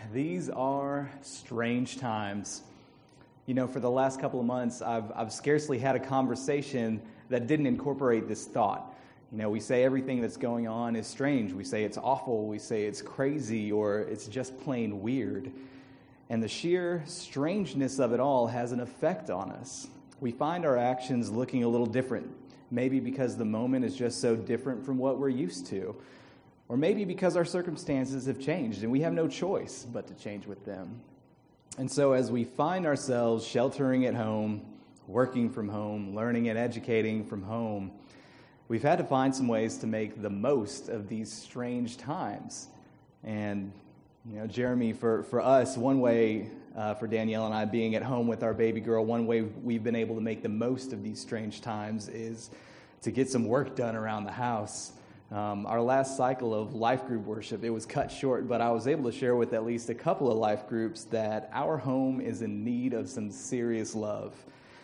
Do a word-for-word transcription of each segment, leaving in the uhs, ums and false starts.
these are strange times. You know, for the last couple of months, I've, I've scarcely had a conversation that didn't incorporate this thought. You know, we say everything that's going on is strange. We say it's awful. We say it's crazy, or it's just plain weird. And the sheer strangeness of it all has an effect on us. We find our actions looking a little different, maybe because the moment is just so different from what we're used to. Or maybe because our circumstances have changed and we have no choice but to change with them. And so as we find ourselves sheltering at home, working from home, learning and educating from home, we've had to find some ways to make the most of these strange times. And, you know, Jeremy, for, for us, one way, uh, for Danielle and I being at home with our baby girl, one way we've been able to make the most of these strange times is to get some work done around the house. Um, our last cycle of life group worship, it was cut short, but I was able to share with at least a couple of life groups that our home is in need of some serious love.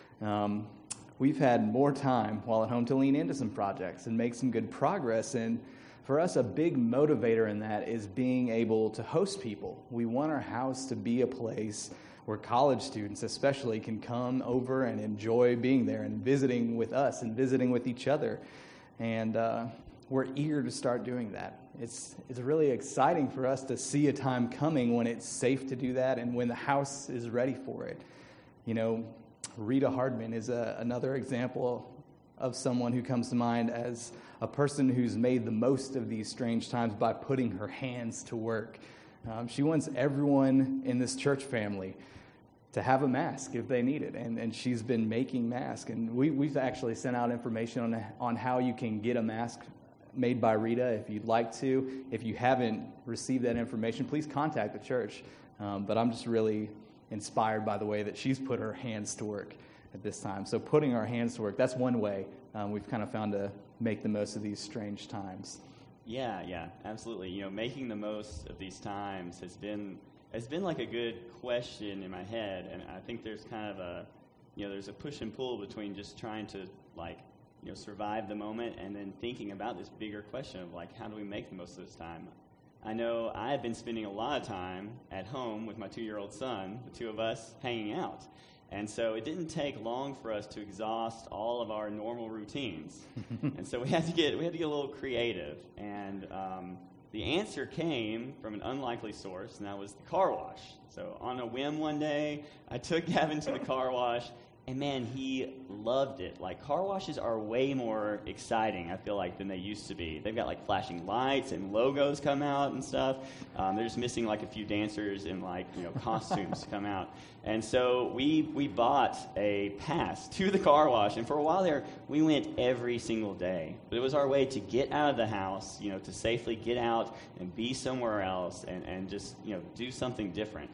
Um, we've had more time while at home to lean into some projects and make some good progress, and for us, a big motivator in that is being able to host people. We want our house to be a place where college students especially can come over and enjoy being there and visiting with us and visiting with each other. And uh, we're eager to start doing that. It's it's really exciting for us to see a time coming when it's safe to do that and when the house is ready for it. You know, Rita Hardman is a, another example of someone who comes to mind as a person who's made the most of these strange times by putting her hands to work. Um, she wants everyone in this church family to have a mask if they need it, and, and she's been making masks. And we, we've actually sent out information on, on how you can get a mask made by Rita if you'd like to. If you haven't received that information, please contact the church. Um, but I'm just really inspired by the way that she's put her hands to work at this time. So putting our hands to work, that's one way um, we've kind of found to make the most of these strange times. Yeah, yeah, absolutely. You know, making the most of these times has been has been like a good question in my head, and I think there's kind of a, you know, there's a push and pull between just trying to like, you know, survive the moment and then thinking about this bigger question of like, how do we make the most of this time? I know I've been spending a lot of time at home with my two-year-old son, the two of us hanging out. And so it didn't take long for us to exhaust all of our normal routines. And so we had to get we had to get a little creative. And um, the answer came from an unlikely source, and that was the car wash. So on a whim one day, I took Gavin to the car wash, and man, he loved it. Like, car washes are way more exciting, I feel like, than they used to be. They've got, like, flashing lights and logos come out and stuff. Um, they're just missing, like, a few dancers in, like, you know, costumes to come out. And so we we bought a pass to the car wash, and for a while there, we went every single day. But it was our way to get out of the house, you know, to safely get out and be somewhere else and, and just, you know, do something different.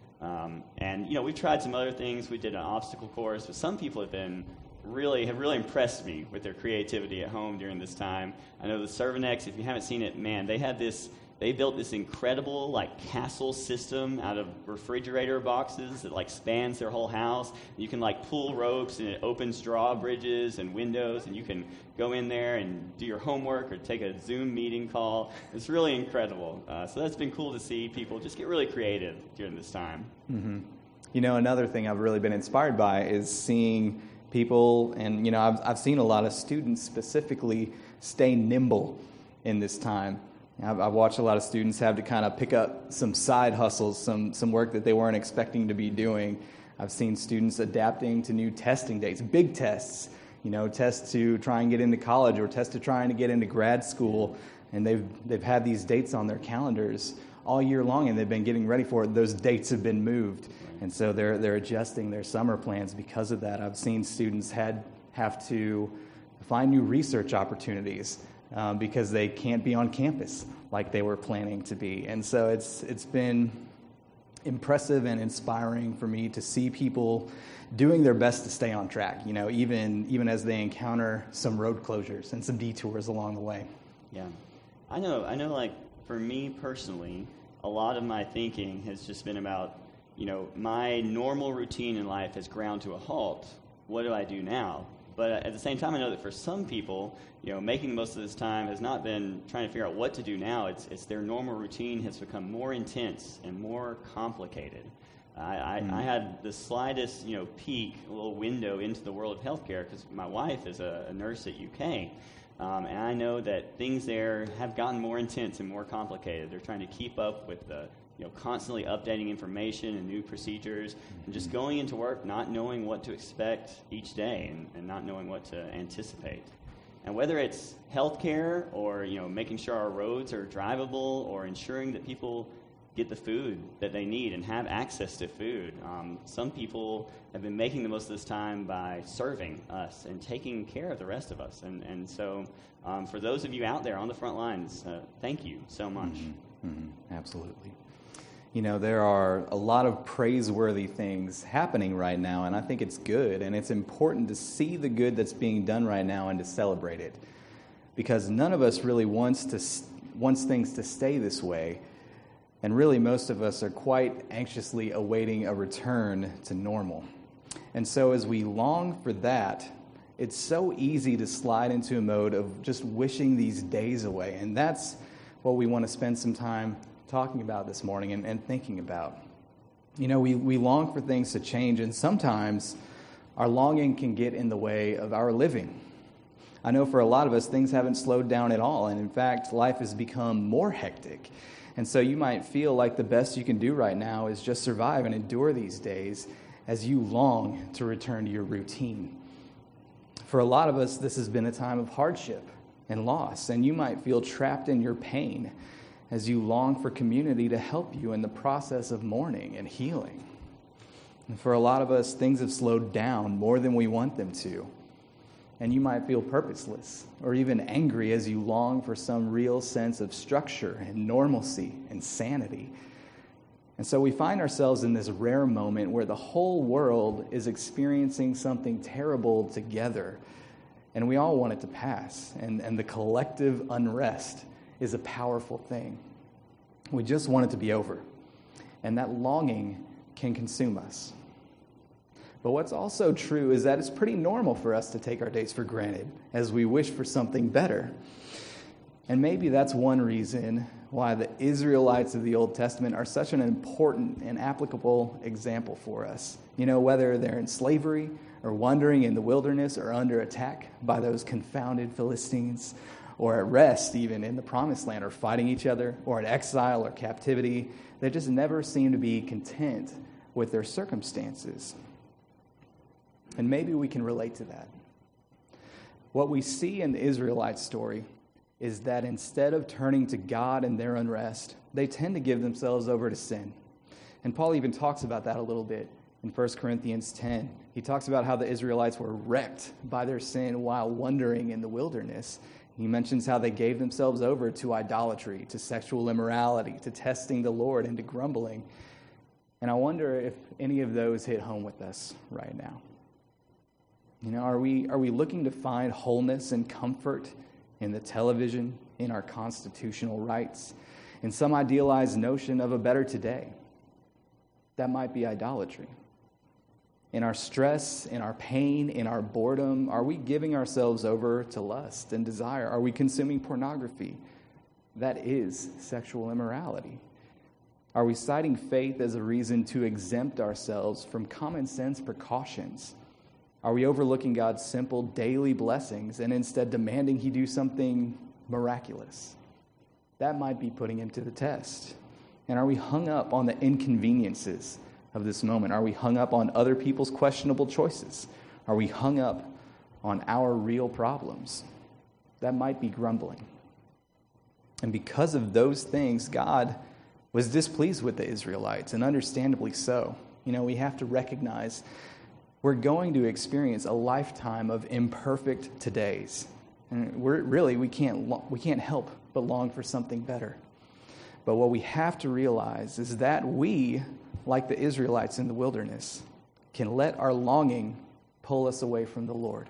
Um, and, you know, we've tried some other things. We did an obstacle course, but some people have been really, have really impressed me with their creativity at home during this time. I know the Cervinex, if you haven't seen it, man, they had this, they built this incredible, like, castle system out of refrigerator boxes that, like, spans their whole house. You can, like, pull ropes, and it opens drawbridges and windows, and you can go in there and do your homework or take a Zoom meeting call. It's really incredible. Uh, so that's been cool to see people just get really creative during this time. Mm-hmm. You know, another thing I've really been inspired by is seeing people, and, you know, I've, I've seen a lot of students specifically stay nimble in this time. I've, I've watched a lot of students have to kind of pick up some side hustles, some some work that they weren't expecting to be doing. I've seen students adapting to new testing dates, big tests, you know, tests to try and get into college or tests to trying to get into grad school, and they've they've had these dates on their calendars all year long, and they've been getting ready for it. Those dates have been moved, and so they're they're adjusting their summer plans because of that. I've seen students had have to find new research opportunities um, because they can't be on campus like they were planning to be, and so it's it's been impressive and inspiring for me to see people doing their best to stay on track, you know, even even as they encounter some road closures and some detours along the way. Yeah. I know, I know, like, for me personally, a lot of my thinking has just been about, you know, my normal routine in life has ground to a halt. What do I do now? But at the same time, I know that for some people, you know, making the most of this time has not been trying to figure out what to do now. It's it's their normal routine has become more intense and more complicated. I, I, mm. I had the slightest, you know, peek, a little window into the world of healthcare because my wife is a, a nurse at U K, um, and I know that things there have gotten more intense and more complicated. They're trying to keep up with the, you know, constantly updating information and new procedures, mm-hmm. and just going into work not knowing what to expect each day and, and not knowing what to anticipate. And whether it's healthcare or, you know, making sure our roads are drivable or ensuring that people get the food that they need and have access to food. Um, some people have been making the most of this time by serving us and taking care of the rest of us. And, and so um, for those of you out there on the front lines, uh, thank you so much. Mm-hmm. Mm-hmm. Absolutely. You know, there are a lot of praiseworthy things happening right now, and I think it's good, and it's important to see the good that's being done right now and to celebrate it. Because none of us really wants to wants things to stay this way. And really, most of us are quite anxiously awaiting a return to normal. And so as we long for that, it's so easy to slide into a mode of just wishing these days away. And that's what we want to spend some time talking about this morning and, and thinking about. You know, we, we long for things to change, and sometimes our longing can get in the way of our living. I know for a lot of us, things haven't slowed down at all. And in fact, life has become more hectic. And so you might feel like the best you can do right now is just survive and endure these days as you long to return to your routine. For a lot of us, this has been a time of hardship and loss, and you might feel trapped in your pain as you long for community to help you in the process of mourning and healing. And for a lot of us, things have slowed down more than we want them to. And you might feel purposeless or even angry as you long for some real sense of structure and normalcy and sanity. And so we find ourselves in this rare moment where the whole world is experiencing something terrible together, and we all want it to pass. And, and the collective unrest is a powerful thing. We just want it to be over. And that longing can consume us. But what's also true is that it's pretty normal for us to take our days for granted as we wish for something better. And maybe that's one reason why the Israelites of the Old Testament are such an important and applicable example for us. You know, whether they're in slavery or wandering in the wilderness or under attack by those confounded Philistines, or at rest even in the Promised Land, or fighting each other, or in exile or captivity, they just never seem to be content with their circumstances. And maybe we can relate to that. What we see in the Israelite story is that instead of turning to God in their unrest, they tend to give themselves over to sin. And Paul even talks about that a little bit in First Corinthians ten. He talks about how the Israelites were wrecked by their sin while wandering in the wilderness. He mentions how they gave themselves over to idolatry, to sexual immorality, to testing the Lord, and to grumbling. And I wonder if any of those hit home with us right now. You know, are we are we looking to find wholeness and comfort in the television, in our constitutional rights, in some idealized notion of a better today? That might be idolatry. In our stress, in our pain, in our boredom, are we giving ourselves over to lust and desire? Are we consuming pornography? That is sexual immorality. Are we citing faith as a reason to exempt ourselves from common sense precautions? Are we overlooking God's simple daily blessings and instead demanding he do something miraculous? That might be putting him to the test. And are we hung up on the inconveniences of this moment? Are we hung up on other people's questionable choices? Are we hung up on our real problems? That might be grumbling. And because of those things, God was displeased with the Israelites, and understandably so. You know, we have to recognize we're going to experience a lifetime of imperfect todays. And we're really, we can't we can't help but long for something better. But what we have to realize is that we, like the Israelites in the wilderness, can let our longing pull us away from the Lord.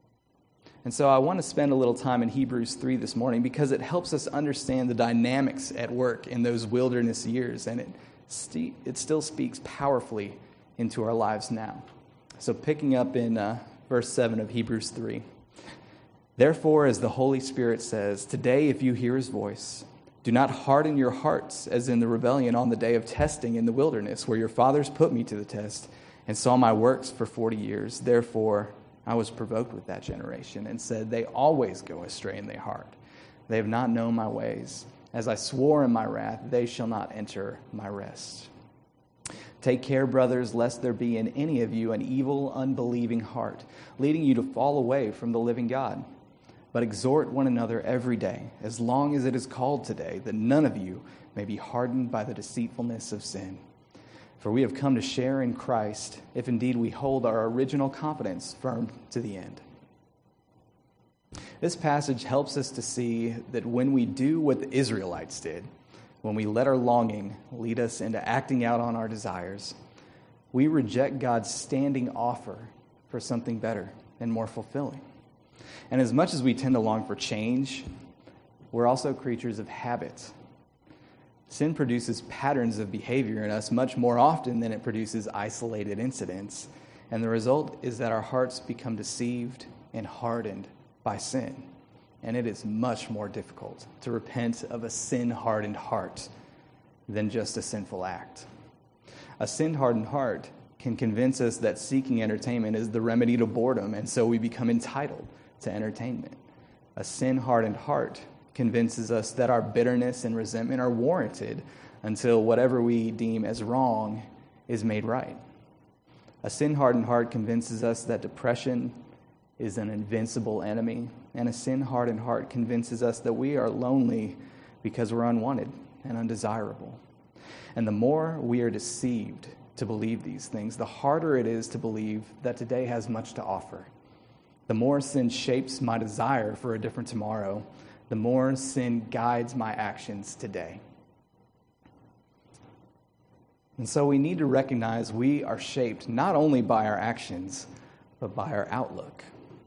And so I want to spend a little time in Hebrews three this morning because it helps us understand the dynamics at work in those wilderness years, and it, st- it still speaks powerfully into our lives now. So picking up in uh, verse seven of Hebrews three. Therefore, as the Holy Spirit says, today if you hear his voice, do not harden your hearts as in the rebellion on the day of testing in the wilderness, where your fathers put me to the test and saw my works for forty years. Therefore, I was provoked with that generation and said, they always go astray in their heart. They have not known my ways. As I swore in my wrath, they shall not enter my rest. Take care, brothers, lest there be in any of you an evil, unbelieving heart, leading you to fall away from the living God. But exhort one another every day, as long as it is called today, that none of you may be hardened by the deceitfulness of sin. For we have come to share in Christ, if indeed we hold our original confidence firm to the end. This passage helps us to see that when we do what the Israelites did, when we let our longing lead us into acting out on our desires, we reject God's standing offer for something better and more fulfilling. And as much as we tend to long for change, we're also creatures of habit. Sin produces patterns of behavior in us much more often than it produces isolated incidents. And the result is that our hearts become deceived and hardened by sin. And it is much more difficult to repent of a sin-hardened heart than just a sinful act. A sin-hardened heart can convince us that seeking entertainment is the remedy to boredom, and so we become entitled to entertainment. A sin-hardened heart convinces us that our bitterness and resentment are warranted until whatever we deem as wrong is made right. A sin-hardened heart convinces us that depression is an invincible enemy, and a sin-hardened heart convinces us that we are lonely because we're unwanted and undesirable. And the more we are deceived to believe these things, the harder it is to believe that today has much to offer. The more sin shapes my desire for a different tomorrow, the more sin guides my actions today. And so we need to recognize we are shaped not only by our actions, but by our outlook.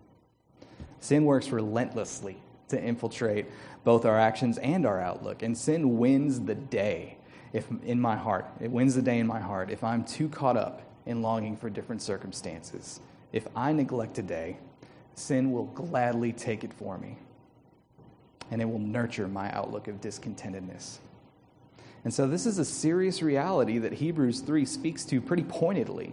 Sin works relentlessly to infiltrate both our actions and our outlook, and sin wins the day if in my heart. It wins the day in my heart if I'm too caught up in longing for different circumstances. If I neglect today, sin will gladly take it for me, and it will nurture my outlook of discontentedness. And so this is a serious reality that Hebrews three speaks to pretty pointedly.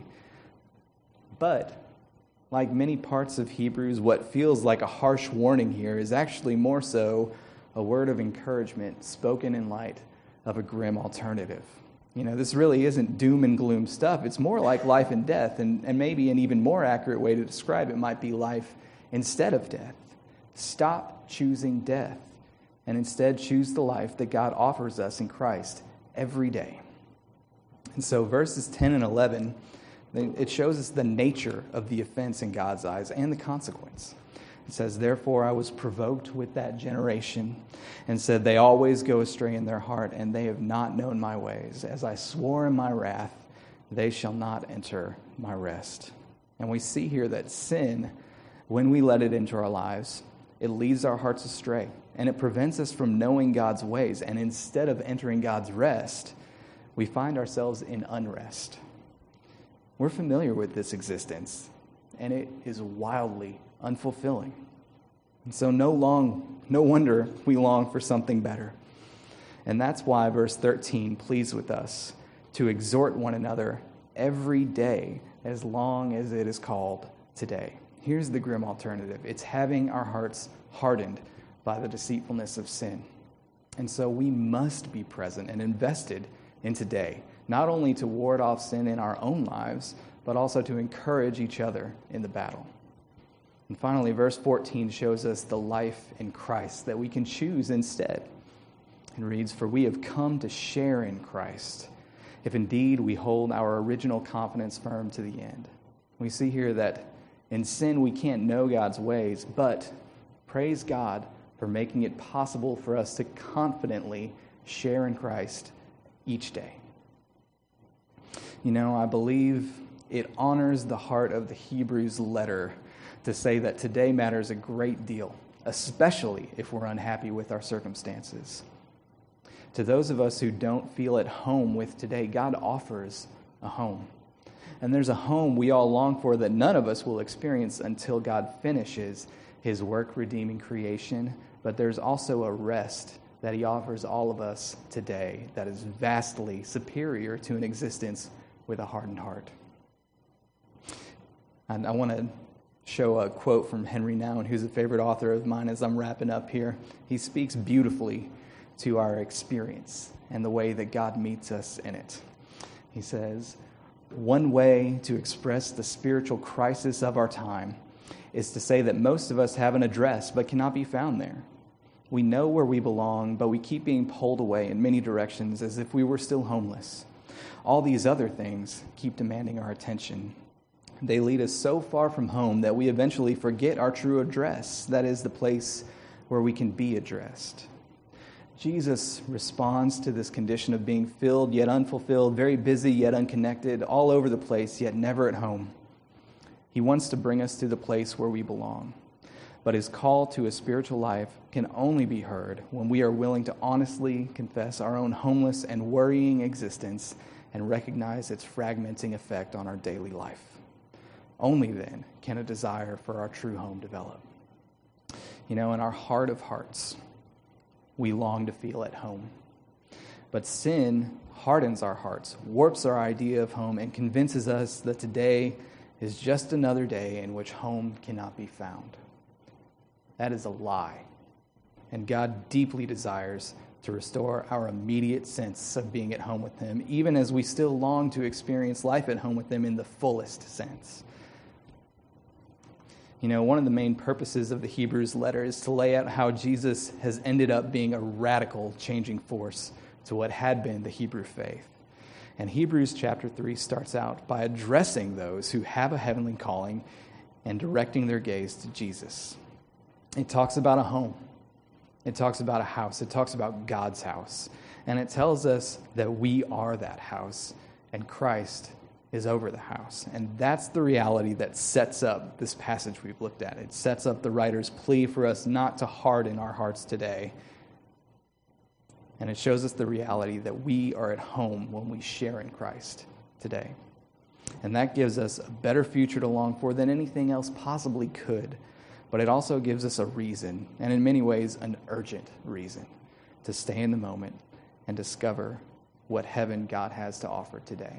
But like many parts of Hebrews, what feels like a harsh warning here is actually more so a word of encouragement spoken in light of a grim alternative. You know, this really isn't doom and gloom stuff. It's more like life and death, and, and maybe an even more accurate way to describe it might be life instead of death. Stop choosing death and instead choose the life that God offers us in Christ every day. And so verses ten and eleven, it shows us the nature of the offense in God's eyes and the consequence. It says, therefore I was provoked with that generation and said, they always go astray in their heart, and they have not known my ways. As I swore in my wrath, they shall not enter my rest. And we see here that sin, when we let it into our lives, it leads our hearts astray, and it prevents us from knowing God's ways. And instead of entering God's rest, we find ourselves in unrest. We're familiar with this existence, and it is wildly unfulfilling. And so no long, no wonder we long for something better. And that's why verse thirteen pleads with us to exhort one another every day as long as it is called today. Here's the grim alternative. It's having our hearts hardened by the deceitfulness of sin. And so we must be present and invested in today, not only to ward off sin in our own lives, but also to encourage each other in the battle. And finally, verse fourteen shows us the life in Christ that we can choose instead. It reads, for we have come to share in Christ, if indeed we hold our original confidence firm to the end. We see here that in sin we can't know God's ways, but praise God for making it possible for us to confidently share in Christ each day. You know, I believe it honors the heart of the Hebrews letter to say that today matters a great deal, especially if we're unhappy with our circumstances. To those of us who don't feel at home with today, God offers a home. And there's a home we all long for that none of us will experience until God finishes his work redeeming creation. But there's also a rest that he offers all of us today that is vastly superior to an existence with a hardened heart. And I want to show a quote from Henry Nouwen, who's a favorite author of mine as I'm wrapping up here. He speaks beautifully to our experience and the way that God meets us in it. He says, "One way to express the spiritual crisis of our time is to say that most of us have an address but cannot be found there. We know where we belong, but we keep being pulled away in many directions as if we were still homeless. All these other things keep demanding our attention. They lead us so far from home that we eventually forget our true address, that is, the place where we can be addressed." Jesus responds to this condition of being filled yet unfulfilled, very busy yet unconnected, all over the place yet never at home. He wants to bring us to the place where we belong. But his call to a spiritual life can only be heard when we are willing to honestly confess our own homeless and worrying existence and recognize its fragmenting effect on our daily life. Only then can a desire for our true home develop. You know, in our heart of hearts, we long to feel at home. But sin hardens our hearts, warps our idea of home, and convinces us that today is just another day in which home cannot be found. That is a lie. And God deeply desires to restore our immediate sense of being at home with him, even as we still long to experience life at home with him in the fullest sense. You know, one of the main purposes of the Hebrews letter is to lay out how Jesus has ended up being a radical changing force to what had been the Hebrew faith. And Hebrews chapter three starts out by addressing those who have a heavenly calling and directing their gaze to Jesus. It talks about a home. It talks about a house. It talks about God's house. And it tells us that we are that house, and Christ is over the house. And that's the reality that sets up this passage we've looked at. It sets up the writer's plea for us not to harden our hearts today. And it shows us the reality that we are at home when we share in Christ today. And that gives us a better future to long for than anything else possibly could. But it also gives us a reason, and in many ways an urgent reason, to stay in the moment and discover what heaven God has to offer today.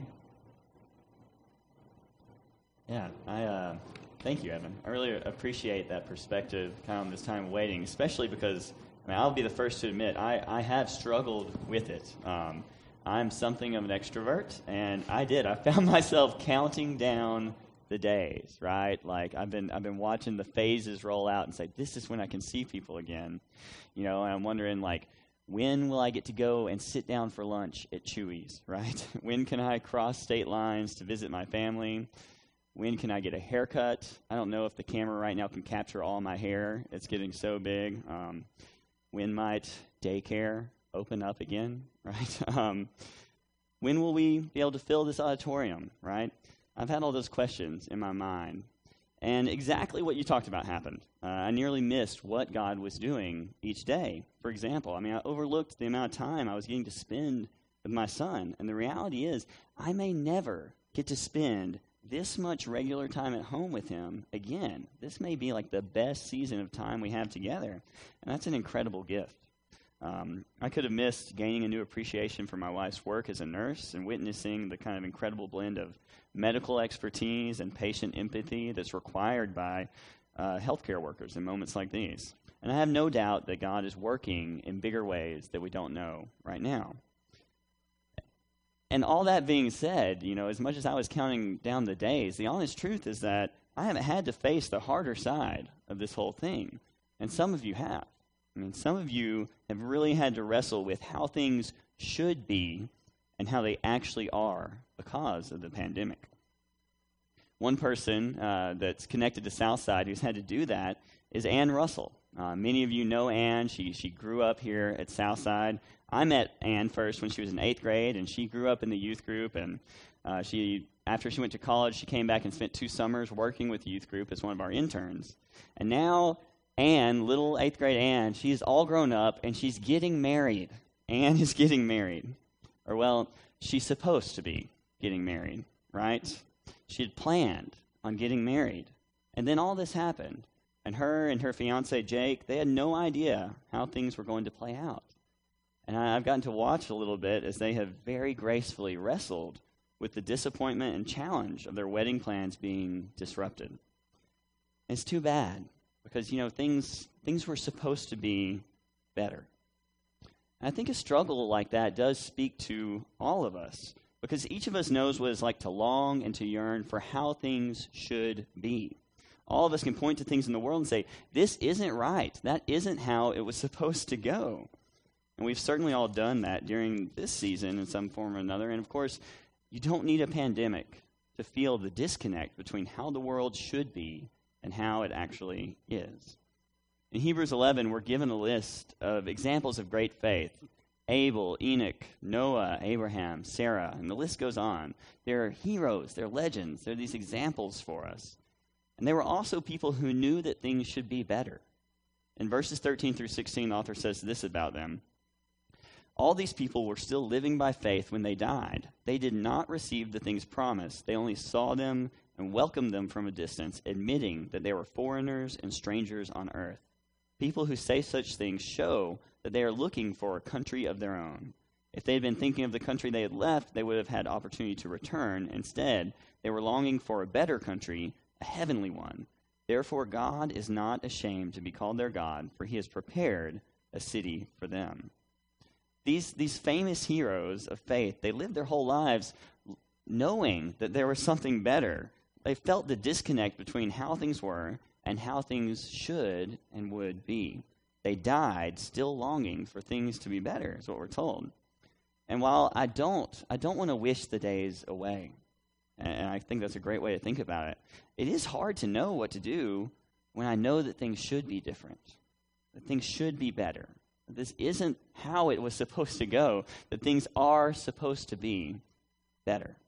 Yeah, I uh, thank you, Evan. I really appreciate that perspective kind of on this time of waiting, especially because, I mean, I'll be the first to admit, I, I have struggled with it. Um, I'm something of an extrovert, and I did. I found myself counting down the days, right? Like, I've been I've been watching the phases roll out and say, this is when I can see people again. You know, and I'm wondering, like, when will I get to go and sit down for lunch at Chewy's, right? When can I cross state lines to visit my family? When can I get a haircut? I don't know if the camera right now can capture all my hair. It's getting so big. Um, when might daycare open up again, right? um, when will we be able to fill this auditorium, right? I've had all those questions in my mind. And exactly what you talked about happened. Uh, I nearly missed what God was doing each day. For example, I mean, I overlooked the amount of time I was getting to spend with my son. And the reality is, I may never get to spend this much regular time at home with him again. This may be like the best season of time we have together, and that's an incredible gift. Um, I could have missed gaining a new appreciation for my wife's work as a nurse and witnessing the kind of incredible blend of medical expertise and patient empathy that's required by uh, healthcare workers in moments like these. And I have no doubt that God is working in bigger ways that we don't know right now. And all that being said, you know, as much as I was counting down the days, the honest truth is that I haven't had to face the harder side of this whole thing. And some of you have. I mean, some of you have really had to wrestle with how things should be and how they actually are because of the pandemic. One person uh, that's connected to Southside who's had to do that is Ann Russell. Uh, many of you know Ann. She she grew up here at Southside. I met Ann first when she was in eighth grade, and she grew up in the youth group. And uh, she, after she went to college, she came back and spent two summers working with the youth group as one of our interns. And now Ann, little eighth grade Ann, she's all grown up, and she's getting married. Ann is getting married. Or, well, she's supposed to be getting married, right? She had planned on getting married. And then all this happened. And her and her fiancé, Jake, they had no idea how things were going to play out. And I, I've gotten to watch a little bit as they have very gracefully wrestled with the disappointment and challenge of their wedding plans being disrupted. And it's too bad because, you know, things things were supposed to be better. And I think a struggle like that does speak to all of us because each of us knows what it's like to long and to yearn for how things should be. All of us can point to things in the world and say, this isn't right. That isn't how it was supposed to go. And we've certainly all done that during this season in some form or another. And of course, you don't need a pandemic to feel the disconnect between how the world should be and how it actually is. In Hebrews eleven, we're given a list of examples of great faith. Abel, Enoch, Noah, Abraham, Sarah, and the list goes on. They're heroes, they're legends, they're these examples for us. And they were also people who knew that things should be better. In verses thirteen through sixteen, the author says this about them. All these people were still living by faith when they died. They did not receive the things promised. They only saw them and welcomed them from a distance, admitting that they were foreigners and strangers on earth. People who say such things show that they are looking for a country of their own. If they had been thinking of the country they had left, they would have had opportunity to return. Instead, they were longing for a better country, a heavenly one. Therefore, God is not ashamed to be called their God, for he has prepared a city for them. These, these famous heroes of faith, they lived their whole lives knowing that there was something better. They felt the disconnect between how things were and how things should and would be. They died still longing for things to be better, is what we're told. And while I don't, I don't want to wish the days away, and I think that's a great way to think about it, it is hard to know what to do when I know that things should be different, that things should be better. This isn't how it was supposed to go, that things are supposed to be better.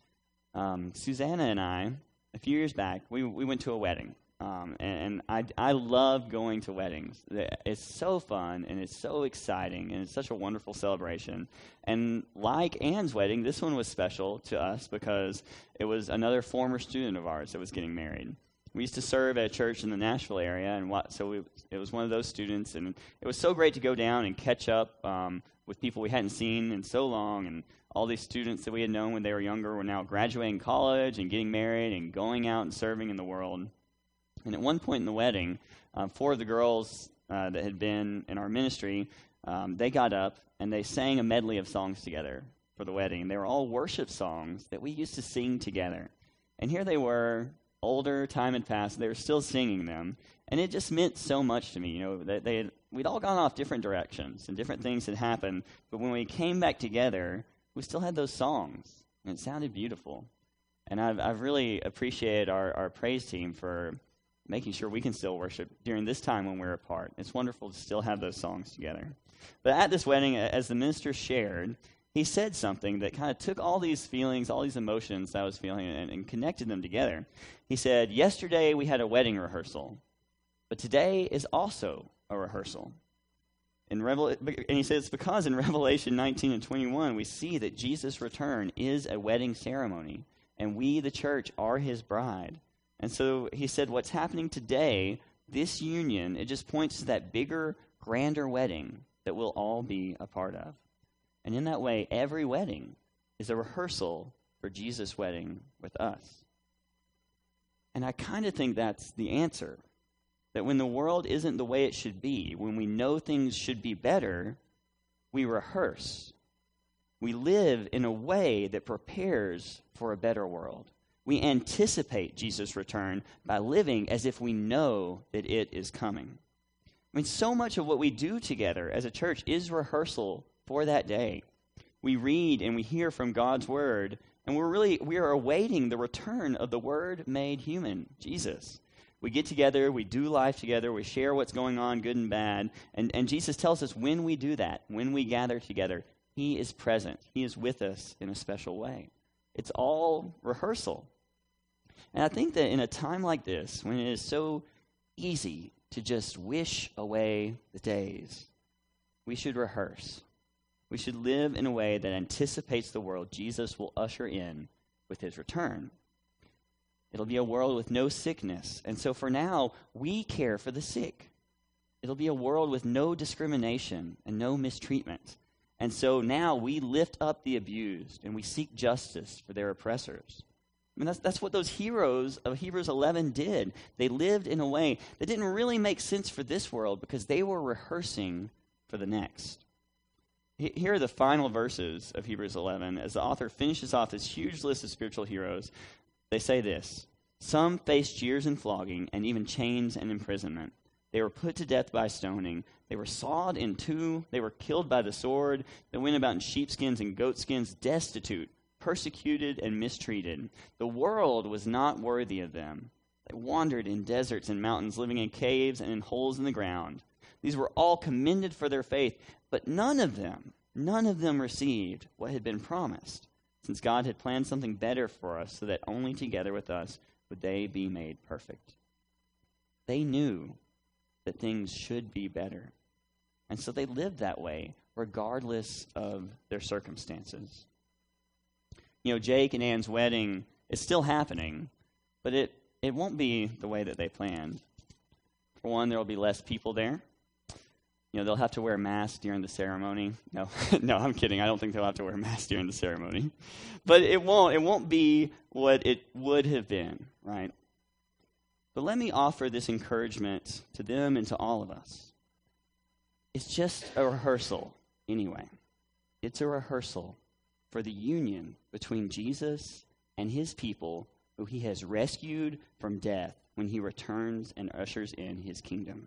Um, Susanna and I, a few years back, we we went to a wedding. Um, and I, I love going to weddings. It's so fun, and it's so exciting, and it's such a wonderful celebration. And like Anne's wedding, this one was special to us because it was another former student of ours that was getting married. We used to serve at a church in the Nashville area, and what, so we, it was one of those students, and it was so great to go down and catch up um, with people we hadn't seen in so long, and all these students that we had known when they were younger were now graduating college and getting married and going out and serving in the world. And at one point in the wedding, uh, four of the girls uh, that had been in our ministry, um, they got up and they sang a medley of songs together for the wedding. They were all worship songs that we used to sing together. And here they were, older, time had passed, they were still singing them. And it just meant so much to me. You know, they, they had, we'd all gone off different directions and different things had happened. But when we came back together, we still had those songs. And it sounded beautiful. And I've, I've really appreciated our, our praise team for making sure we can still worship during this time when we're apart. It's wonderful to still have those songs together. But at this wedding, as the minister shared, he said something that kind of took all these feelings, all these emotions that I was feeling, and, and connected them together. He said, yesterday we had a wedding rehearsal, but today is also a rehearsal. In Revel- and he says, because in Revelation nineteen and twenty-one, we see that Jesus' return is a wedding ceremony, and we, the church, are his bride. And so he said, what's happening today, this union, it just points to that bigger, grander wedding that we'll all be a part of. And in that way, every wedding is a rehearsal for Jesus' wedding with us. And I kind of think that's the answer. That when the world isn't the way it should be, when we know things should be better, we rehearse. We live in a way that prepares for a better world. We anticipate Jesus' return by living as if we know that it is coming. I mean, so much of what we do together as a church is rehearsal for that day. We read and we hear from God's word, and we're really, we are awaiting the return of the Word made human, Jesus. We get together, we do life together, we share what's going on, good and bad, and, and Jesus tells us when we do that, when we gather together, he is present. He is with us in a special way. It's all rehearsal. And I think that in a time like this, when it is so easy to just wish away the days, we should rehearse. We should live in a way that anticipates the world Jesus will usher in with his return. It'll be a world with no sickness. And so for now, we care for the sick. It'll be a world with no discrimination and no mistreatment. And so now we lift up the abused and we seek justice for their oppressors. I mean, that's, that's what those heroes of Hebrews eleven did. They lived in a way that didn't really make sense for this world because they were rehearsing for the next. Here are the final verses of Hebrews eleven. As the author finishes off this huge list of spiritual heroes, they say this: some faced jeers and flogging and even chains and imprisonment. They were put to death by stoning. They were sawed in two. They were killed by the sword. They went about in sheepskins and goatskins, destitute, persecuted, and mistreated. The world was not worthy of them. They wandered in deserts and mountains, living in caves and in holes in the ground. These were all commended for their faith, but none of them, none of them received what had been promised, since God had planned something better for us so that only together with us would they be made perfect. They knew that things should be better, and so they lived that way regardless of their circumstances. You know, Jake and Ann's wedding is still happening, but it, it won't be the way that they planned. For one, there will be less people there. You know, they'll have to wear masks during the ceremony. No, no, I'm kidding. I don't think they'll have to wear masks during the ceremony. But it won't, it won't be what it would have been, right? But let me offer this encouragement to them and to all of us. It's just a rehearsal anyway. It's a rehearsal for the union between Jesus and his people who he has rescued from death when he returns and ushers in his kingdom.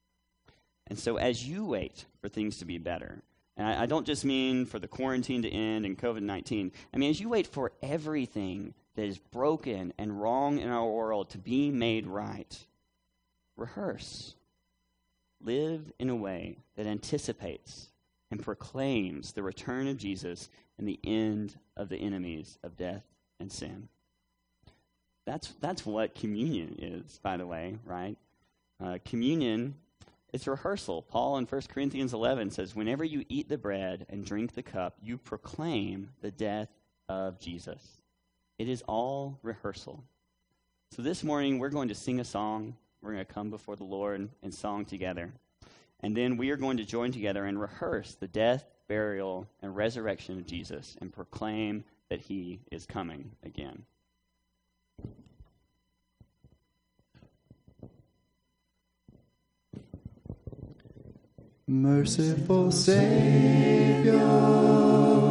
And so as you wait for things to be better, and I, I don't just mean for the quarantine to end and covid nineteen, I mean as you wait for everything that is broken and wrong in our world to be made right, rehearse. Live in a way that anticipates and proclaims the return of Jesus and the end of the enemies of death and sin. That's that's what communion is, by the way, right? Uh, communion is rehearsal. Paul in First Corinthians eleven says, whenever you eat the bread and drink the cup, you proclaim the death of Jesus. It is all rehearsal. So this morning, we're going to sing a song. We're going to come before the Lord in song together. And then we are going to join together and rehearse the death, burial, and resurrection of Jesus and proclaim that he is coming again. Merciful Savior,